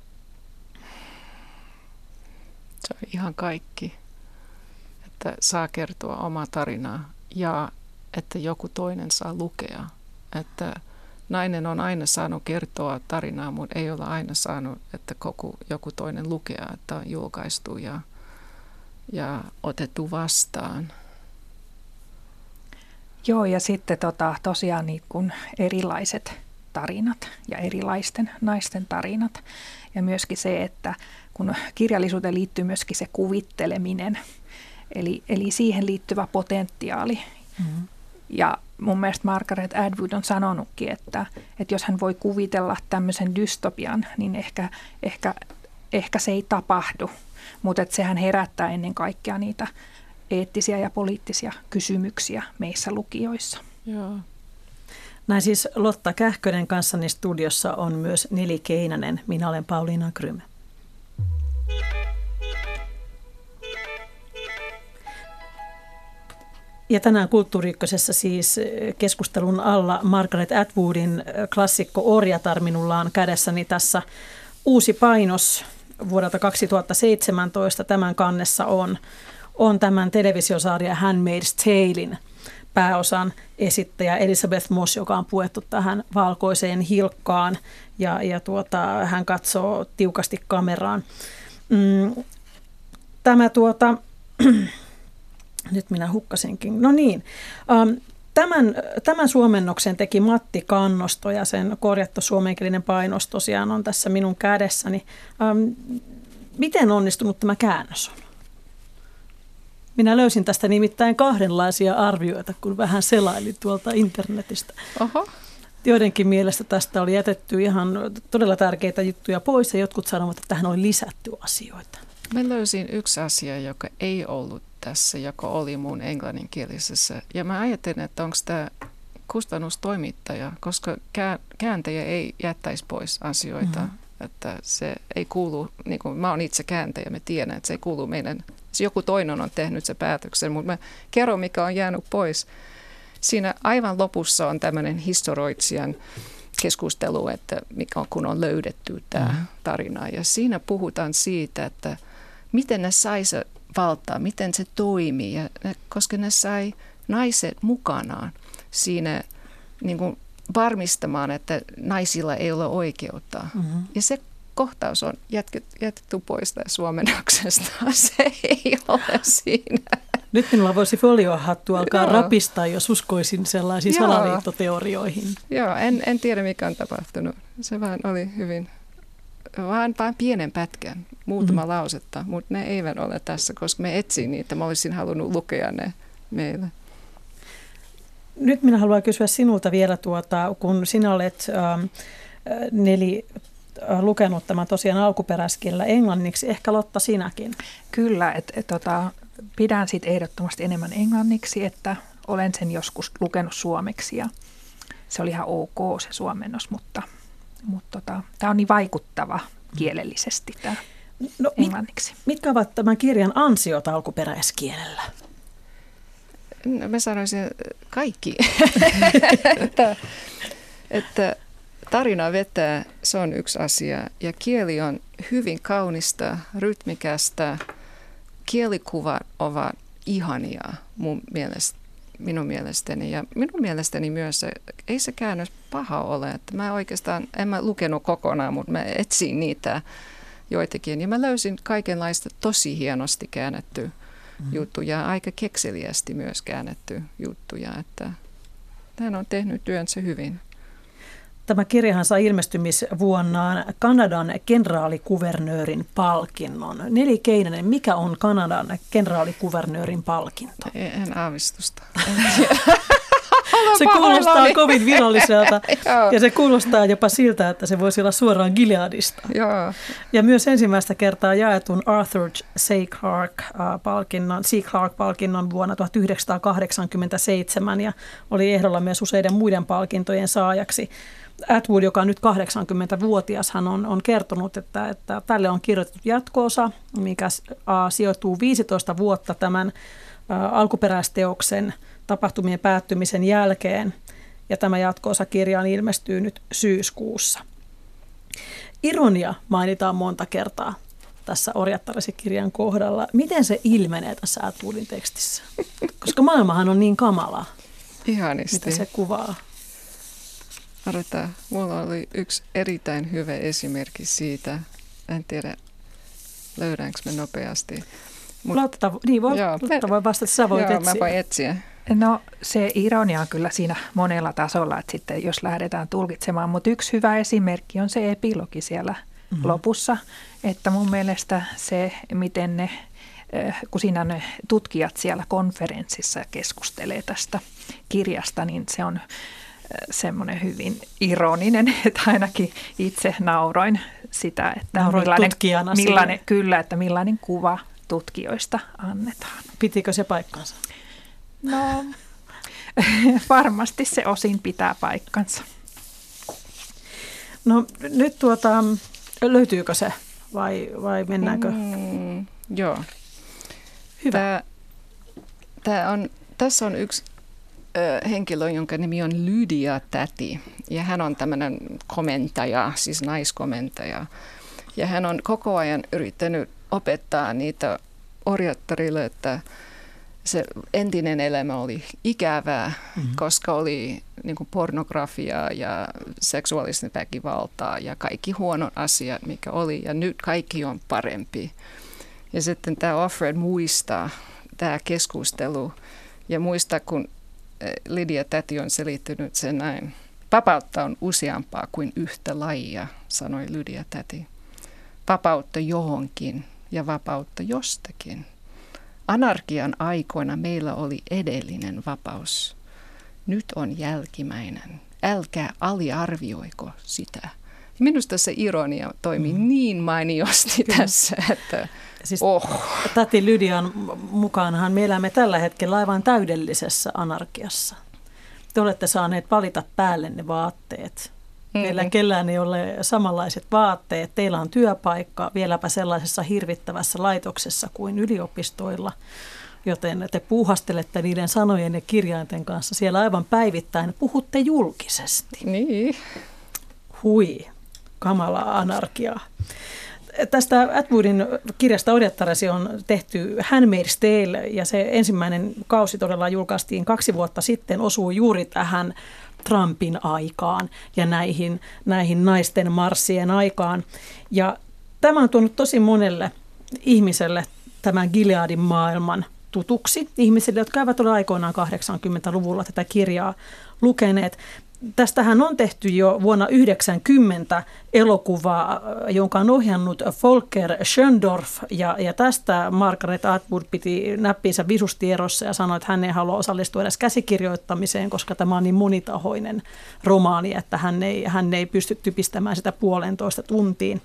Se on ihan kaikki, että saa kertoa omaa tarinaa ja että joku toinen saa lukea. Että nainen on aina saanut kertoa tarinaa, mutta ei ole aina saanut, että koko, joku toinen lukea, että on julkaistu ja, ja otettu vastaan. Joo, ja sitten tota, tosiaan niin kun erilaiset tarinat ja erilaisten naisten tarinat. Ja myöskin se, että kun kirjallisuuteen liittyy myöskin se kuvitteleminen, eli, eli siihen liittyvä potentiaali. Mm-hmm. Ja mun mielestä Margaret Atwood on sanonutkin, että, että jos hän voi kuvitella tämmöisen dystopian, niin ehkä, ehkä, ehkä se ei tapahdu. Mutta sehän herättää ennen kaikkea niitä eettisiä ja poliittisia kysymyksiä meissä lukijoissa. Joo. Näin siis Lotta Kähkönen kanssani studiossa on myös Neli Keinänen. Minä olen Pauliina Krym. Ja tänään Kulttuuri Ykkösessä siis keskustelun alla Margaret Atwoodin klassikko Orjatar. Minulla on kädessäni tässä uusi painos vuodelta kaksituhattaseitsemäntoista. Tämän kannessa on, on tämän televisiosarja Handmaid's Talein pääosan esittäjä Elizabeth Moss, joka on puettu tähän valkoiseen hilkkaan ja, ja tuota, hän katsoo tiukasti kameraan. Mm, tämä tuota... Nyt minä hukkasinkin. No niin, tämän, tämän suomennoksen teki Matti Kannosto ja sen korjattu suomenkielinen painos tosiaan on tässä minun kädessäni. Miten onnistunut tämä käännös on? Minä löysin tästä nimittäin kahdenlaisia arvioita, kun vähän selailin tuolta internetistä. Oho. Joidenkin mielestä tästä oli jätetty ihan todella tärkeitä juttuja pois ja jotkut sanovat, että tähän oli lisätty asioita. Mä löysin yksi asia, joka ei ollut tässä, joka oli mun englanninkielisessä. Ja mä ajattelin, että onko tämä kustannustoimittaja, koska kääntäjä ei jättäisi pois asioita. Mm-hmm. Että se ei kuulu, niin kuin mä oon itse kääntäjä, mä tiedän, että se ei kuulu meidän, joku toinen on tehnyt se päätöksen, mutta mä kerron, mikä on jäänyt pois. Siinä aivan lopussa on tämmöinen historioitsijan keskustelu, että mikä on, kun on löydetty tämä mm-hmm. tarina. Ja siinä puhutaan siitä, että miten ne sai se valtaa, miten se toimii, ja ne, koska ne sai naiset mukanaan siinä niin kuin varmistamaan, että naisilla ei ole oikeutta. Mm-hmm. Ja se kohtaus on jätetty pois suomennoksesta. Se ei ole siinä. Nyt minulla voisi foliohattu alkaa Joo. rapistaa, jos uskoisin sellaisiin Joo. salaliittoteorioihin. Joo, en, en tiedä mikä on tapahtunut. Se vaan oli hyvin, vaan, vaan pienen pätkän, muutama mm-hmm. lausetta, mutta ne eivät ole tässä, koska me etsin niitä. Mä olisin halunnut lukea ne meille. Nyt minä haluan kysyä sinulta vielä, tuota, kun sinä olet ähm, Neli äh, lukenut tämän tosiaan alkuperäiskielellä englanniksi, ehkä Lotta sinäkin. Kyllä, että et, tota, pidän siitä ehdottomasti enemmän englanniksi, että olen sen joskus lukenut suomeksi ja se oli ihan ok se suomennos, mutta, mutta tota, tämä on niin vaikuttava kielellisesti tämä no, englanniksi. Mit, mitkä ovat tämän kirjan ansiot alkuperäiskielellä? No, mä sanoisin kaikki, että, että tarina vetää, se on yksi asia ja kieli on hyvin kaunista, rytmikästä, kielikuvat ovat ihania mun mielestä, minun mielestäni ja minun mielestäni myös se, ei se käännös paha ole, että mä oikeastaan, en mä lukenut kokonaan, mutta mä etsin niitä joitakin ja mä löysin kaikenlaista tosi hienosti käännetty juttuja, aika kekseliästi myös käännetty juttuja, että hän on tehnyt työnsä hyvin. Tämä kirjahan sai ilmestymisvuonnaan Kanadan kenraalikuvernöörin palkinnon. Neli Keinänen, mikä on Kanadan kenraalikuvernöörin palkinto? En aavistusta. Se kuulostaa kovin viralliselta ja se kuulostaa jopa siltä, että se voisi olla suoraan Gileadista. Joo. Ja myös ensimmäistä kertaa jaetun Arthur C. Clarke-palkinnon, C. Clarke-palkinnon vuonna tuhatyhdeksänsataakahdeksankymmentäseitsemän ja oli ehdolla myös useiden muiden palkintojen saajaksi. Atwood, joka on nyt kahdeksankymmentävuotias, hän on, on kertonut, että, että tälle on kirjoitettu jatko-osa, mikä a, sijoittuu viisitoista vuotta tämän a, alkuperäisteoksen tapahtumien päättymisen jälkeen, ja tämä jatko-osakirjaan ilmestyy nyt syyskuussa. Ironia mainitaan monta kertaa tässä Orjattaresi-kirjan kohdalla. Miten se ilmenee tässä Atwoodin tekstissä? Koska maailmahan on niin kamala, ihanisti. Mitä se kuvaa. Arvotaan, mulla oli yksi erittäin hyvä esimerkki siitä. En tiedä, löydäänkö me nopeasti. Mut, Lotta, niin voi, joo, Lotta voi vastata, sä voit joo, etsiä. Mä voin etsiä. No se ironia on kyllä siinä monella tasolla, että sitten jos lähdetään tulkitsemaan, mutta yksi hyvä esimerkki on se epilogi siellä mm-hmm. lopussa, että mun mielestä se, miten ne kun siinä ne tutkijat siellä konferenssissa keskustelee tästä kirjasta, niin se on semmoinen hyvin ironinen, että ainakin itse nauroin sitä, että millainen, millainen, kyllä, että millainen kuva tutkijoista annetaan. Pitikö se paikkansa? No, varmasti se osin pitää paikkansa. No nyt tuota, löytyykö se vai, vai mennäänkö? Mm, joo. Hyvä. Tää, tää on, tässä on yksi ö, henkilö, jonka nimi on Lydia Täti. Ja hän on tämmöinen komentaja, siis naiskomentaja. Ja hän on koko ajan yrittänyt opettaa niitä orjattarille, että se entinen elämä oli ikävää, mm-hmm. koska oli niin kuin pornografiaa ja seksuaalista väkivaltaa ja kaikki huono asiat, mikä oli. Ja nyt kaikki on parempi. Ja sitten tämä Offred muistaa tämä keskustelu ja muistaa, kun Lydia Täti on selittänyt sen näin. Vapautta on useampaa kuin yhtä lajia, sanoi Lydia Täti. Vapautta johonkin ja vapautta jostakin. Anarkian aikoina meillä oli edellinen vapaus. Nyt on jälkimmäinen. Älkää aliarvioiko sitä. Minusta se ironia toimii mm. niin mainiosti tässä, että siis oh. Täti Lydian mukaanhan me elämme tällä hetkellä aivan täydellisessä anarkiassa. Te olette saaneet valita päällenne vaatteet. Meillä mm-hmm. kellään ei ole samanlaiset vaatteet. Teillä on työpaikka vieläpä sellaisessa hirvittävässä laitoksessa kuin yliopistoilla, joten te puuhastelette niiden sanojen ja kirjainten kanssa siellä aivan päivittäin. Puhutte julkisesti. Niin. Hui, kamalaa anarkiaa. Tästä Atwoodin kirjasta Orjattaresi on tehty Handmaid's Tale, ja se ensimmäinen kausi todella julkaistiin kaksi vuotta sitten, osui juuri tähän Trumpin aikaan ja näihin, näihin naisten marssien aikaan. Ja tämä on tuonut tosi monelle ihmiselle tämän Gileadin maailman tutuksi. Ihmisille, jotka eivät ole aikoinaan kahdeksankymmentäluvulla tätä kirjaa lukeneet. Tästähän on tehty jo vuonna yhdeksänkymmentä elokuva, jonka on ohjannut Volker Schöndorf, ja, ja tästä Margaret Atwood piti näppinsä visusti erossa ja sanoi, että hän ei halua osallistua edes käsikirjoittamiseen, koska tämä on niin monitahoinen romaani, että hän ei, hän ei pysty typistämään sitä puolentoista tuntiin.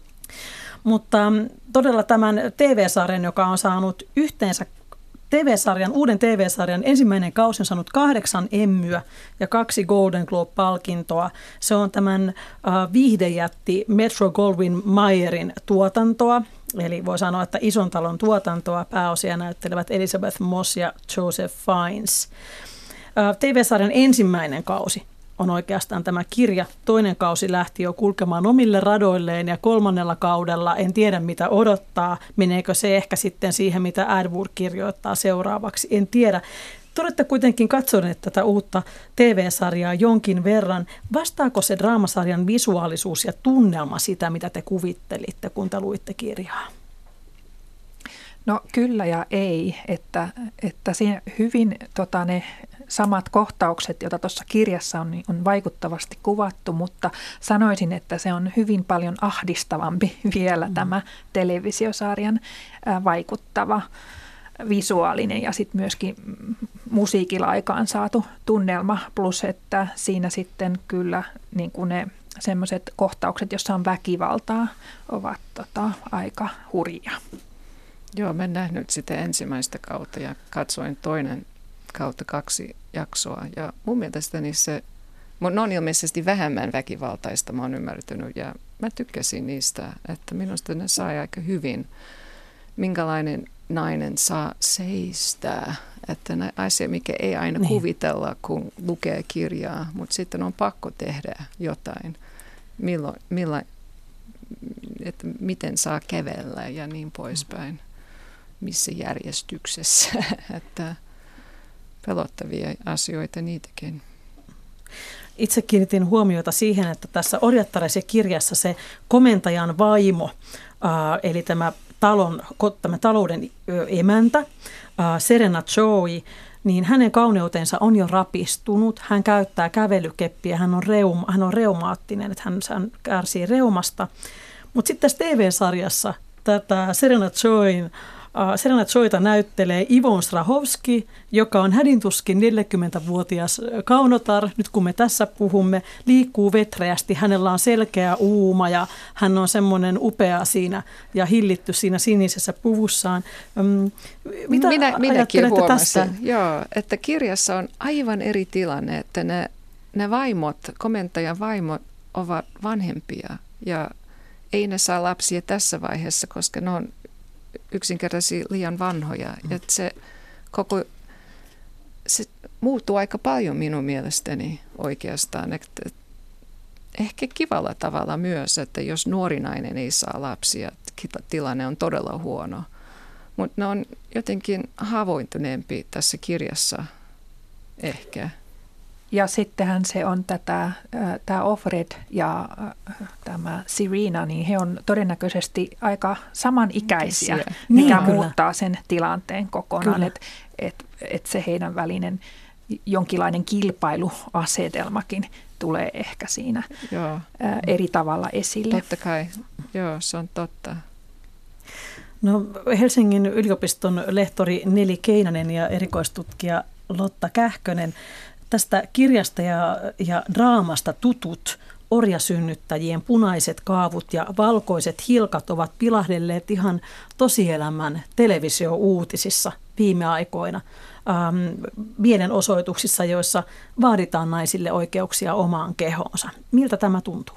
Mutta todella tämän T V-sarjan, joka on saanut yhteensä T V-sarjan, uuden T V-sarjan ensimmäinen kausi on saanut kahdeksan Emmyä ja kaksi Golden Globe-palkintoa. Se on tämän uh, viihdejätti Metro-Goldwyn-Mayerin tuotantoa, eli voi sanoa, että ison talon tuotantoa. Pääosia näyttelevät Elizabeth Moss ja Joseph Fiennes. Uh, T V-sarjan ensimmäinen kausi on oikeastaan tämä kirja. Toinen kausi lähti jo kulkemaan omille radoilleen ja kolmannella kaudella en tiedä mitä odottaa. Meneekö se ehkä sitten siihen, mitä Atwood kirjoittaa seuraavaksi? En tiedä. Te olette kuitenkin katsoneet tätä uutta T V-sarjaa jonkin verran. Vastaako se draamasarjan visuaalisuus ja tunnelma sitä, mitä te kuvittelitte, kun te luitte kirjaa? No kyllä ja ei, että, että siinä hyvin tota, ne samat kohtaukset, joita tuossa kirjassa on, niin on vaikuttavasti kuvattu, mutta sanoisin, että se on hyvin paljon ahdistavampi vielä mm. tämä televisiosarjan ää, vaikuttava visuaalinen ja sitten myöskin musiikilla aikaan saatu tunnelma, plus että siinä sitten kyllä niin kuin ne semmoiset kohtaukset, joissa on väkivaltaa, ovat tota, aika hurjia. Joo, mä en nähnyt sitä ensimmäistä kautta ja katsoin toinen kautta kaksi jaksoa. Ja mun mielestäni se, ne on ilmeisesti vähemmän väkivaltaista, mä oon ymmärtänyt. Ja mä tykkäsin niistä, että minusta ne sai aika hyvin, minkälainen nainen saa seistää. Että asia, mikä ei aina niin kuvitella, kun lukee kirjaa, mutta sitten on pakko tehdä jotain. Milloin, milloin, että miten saa kävellä ja niin poispäin. Missä järjestyksessä, että pelottavia asioita niitäkin. Itse kiinnitin huomiota siihen, että tässä Orjattaresi kirjassa se komentajan vaimo, ää, eli tämä, talon, tämä talouden emäntä, ää, Serena Joy, niin hänen kauneutensa on jo rapistunut. Hän käyttää kävelykeppiä, hän on, reuma, hän on reumaattinen, että hän, hän kärsii reumasta. Mutta sitten tässä T V-sarjassa tätä Serena Joyn Serena Zoita näyttelee Ivon Strahovski, joka on hädintuskin neljäkymmentävuotias kaunotar. Nyt kun me tässä puhumme, liikkuu vetreästi, hänellä on selkeä uuma ja hän on semmoinen upea siinä ja hillitty siinä sinisessä puvussaan. Mitä Minä, minäkin huomasin, tässä? Joo, että kirjassa on aivan eri tilanne, että ne, ne vaimot, komentajan vaimot ovat vanhempia ja ei ne saa lapsia tässä vaiheessa, koska ne on yksinkertaisesti liian vanhoja. Mm. Että se koko, se muuttuu aika paljon minun mielestäni oikeastaan. Että ehkä kivalla tavalla myös, että jos nuori nainen ei saa lapsia, tilanne on todella huono. Mutta ne on jotenkin haavoittuneempi tässä kirjassa ehkä. Ja sittenhän se on tätä, tämä Offred ja tämä Serena, niin he on todennäköisesti aika samanikäisiä, mikä niin, muuttaa sen tilanteen kokonaan, että et, et se heidän välinen jonkinlainen kilpailuasetelmakin tulee ehkä siinä Joo. eri tavalla esille. Totta kai, joo, se on totta. No, Helsingin yliopiston lehtori Neli Keinänen ja erikoistutkija Lotta Kähkönen, tästä kirjasta ja, ja draamasta tutut orjasynnyttäjien punaiset kaavut ja valkoiset hilkat ovat pilahdelleet ihan tosielämän televisiouutisissa viime aikoina. Ähm, mielenosoituksissa, joissa vaaditaan naisille oikeuksia omaan kehoonsa. Miltä tämä tuntuu?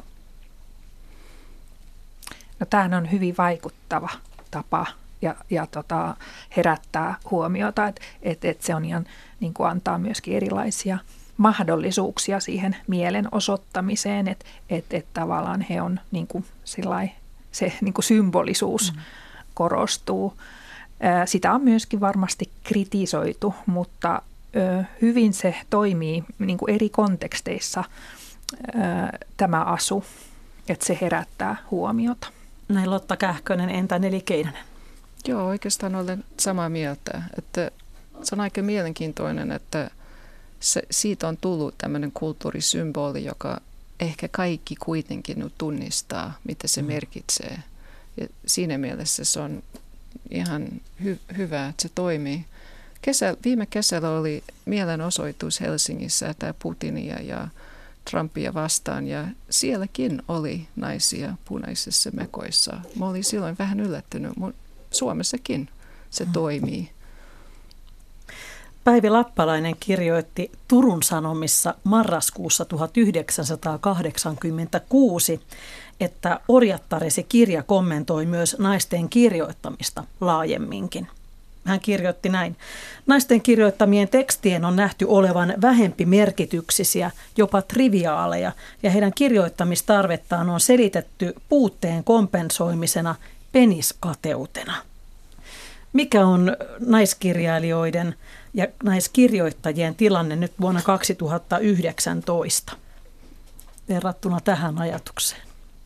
No, tämähän on hyvin vaikuttava tapa ja, ja tota, herättää huomiota, että et, et se on ihan, niin kuin antaa myöskin erilaisia mahdollisuuksia siihen mielenosoittamiseen, että et, et tavallaan he on niin kuin sillai, se niin kuin symbolisuus mm. korostuu. Sitä on myöskin varmasti kritisoitu, mutta ö, hyvin se toimii niin kuin eri konteksteissa ö, tämä asu, että se herättää huomiota. Näin Lotta Kähkönen, entä Neli Keinänen? Joo, oikeastaan olen samaa mieltä, että se on aika mielenkiintoinen, että se, siitä on tullut tämmöinen kulttuurisymboli, joka ehkä kaikki kuitenkin nyt tunnistaa, mitä se mm. merkitsee. Ja siinä mielessä se on ihan hy- hyvä, että se toimii. Kesä, viime kesällä oli mielenosoitus Helsingissä, tämä Putinia ja Trumpia vastaan, ja sielläkin oli naisia punaisissa mekoissa. Mä olin silloin vähän yllättynyt, mutta Suomessakin se mm. toimii. Päivi Lappalainen kirjoitti Turun Sanomissa marraskuussa tuhatyhdeksänsataakahdeksankymmentäkuusi, että Orjattaresi kirja kommentoi myös naisten kirjoittamista laajemminkin. Hän kirjoitti näin. Naisten kirjoittamien tekstien on nähty olevan vähempi merkityksisiä, jopa triviaaleja, ja heidän kirjoittamistarvettaan on selitetty puutteen kompensoimisena peniskateutena. Mikä on naiskirjailijoiden ja naiskirjoittajien tilanne nyt vuonna kaksituhattayhdeksäntoista verrattuna tähän ajatukseen?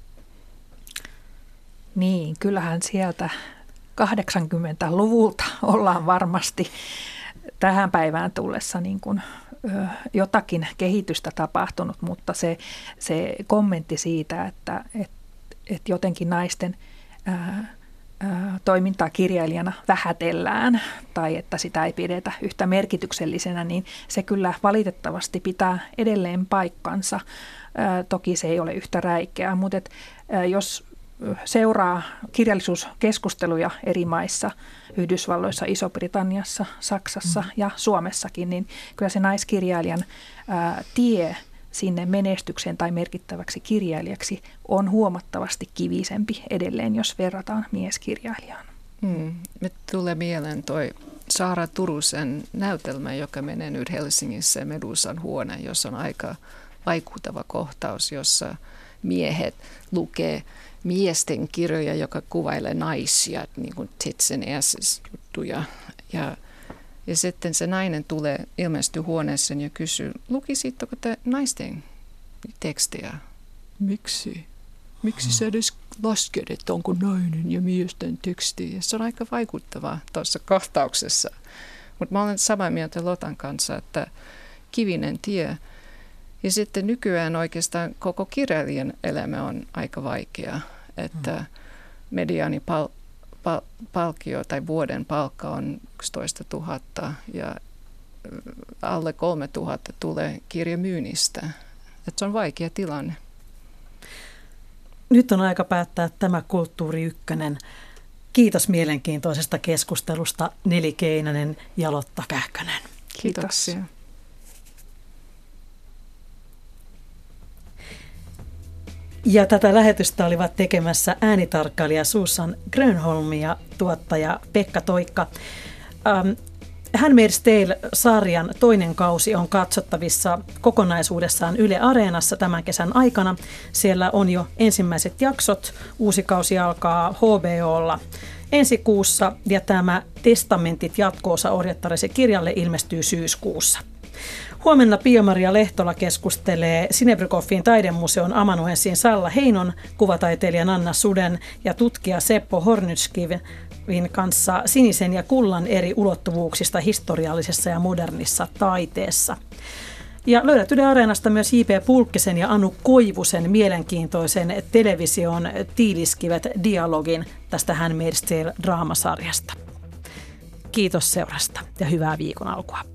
Niin, kyllähän sieltä kahdeksankymmentäluvulta ollaan varmasti tähän päivään tullessa niin kuin, ö, jotakin kehitystä tapahtunut, mutta se, se kommentti siitä, että et, et jotenkin naisten ää, ää, toimintaa kirjailijana vähätellään tai että sitä ei pidetä yhtä merkityksellisenä, niin se kyllä valitettavasti pitää edelleen paikkansa. Ää, toki se ei ole yhtä räikeää, mutta et, ää, jos seuraa kirjallisuuskeskusteluja eri maissa, Yhdysvalloissa, Iso-Britanniassa, Saksassa mm. ja Suomessakin, niin kyllä se naiskirjailijan ää, tie sinne menestykseen tai merkittäväksi kirjailijaksi on huomattavasti kivisempi edelleen, jos verrataan mieskirjailijaan. Mm. Me tulee mieleen toi Saara Turusen näytelmä, joka menee nyt Helsingissä Medusan huone, jossa on aika vaikuttava kohtaus, jossa miehet lukee miesten kirjoja, joka kuvailee naisia, niin kuin tits and asses juttuja. Ja, ja sitten se nainen tulee, ilmestyy huoneeseen ja kysyy, lukisitteko te naisten tekstiä? Miksi? Miksi sä edes lasket, että onko nainen ja miesten tekstiä? Se on aika vaikuttavaa tuossa kohtauksessa. Mutta mä olen samaa mieltä Lotan kanssa, että kivinen tie. Ja sitten nykyään oikeastaan koko kirjailijan elämä on aika vaikea, että mediaanipalvelut pal- palkkio tai vuoden palkka on yksitoista tuhatta ja alle kolme tuhatta tulee kirjamyynnistä. Että se on vaikea tilanne. Nyt on aika päättää tämä Kulttuuri Ykkönen. Kiitos mielenkiintoisesta keskustelusta Neli Keinänen ja Lotta Kähkönen. Kiitoksia. Ja tätä lähetystä olivat tekemässä äänitarkkailija Susan Grönholm ja tuottaja Pekka Toikka. Ähm, Handmaid's Tale-sarjan toinen kausi on katsottavissa kokonaisuudessaan Yle Areenassa tämän kesän aikana. Siellä on jo ensimmäiset jaksot. Uusi kausi alkaa H B O:lla ensi kuussa ja tämä Testamentit jatkoosa Orjattarisen kirjalle ilmestyy syyskuussa. Huomenna Pia-Maria Lehtola keskustelee Sinebrykoffin taidemuseon amanuensin Salla Heinon, kuvataiteilijan Anna Suden ja tutkija Seppo Hornytskivin kanssa sinisen ja kullan eri ulottuvuuksista historiallisessa ja modernissa taiteessa. Ja löydät Yle Areenasta myös J P Pulkkisen ja Anu Koivusen mielenkiintoisen television Tiiliskivet dialogin tästä Handmaid's Tale -draamasarjasta. Kiitos seurasta ja hyvää viikon alkua.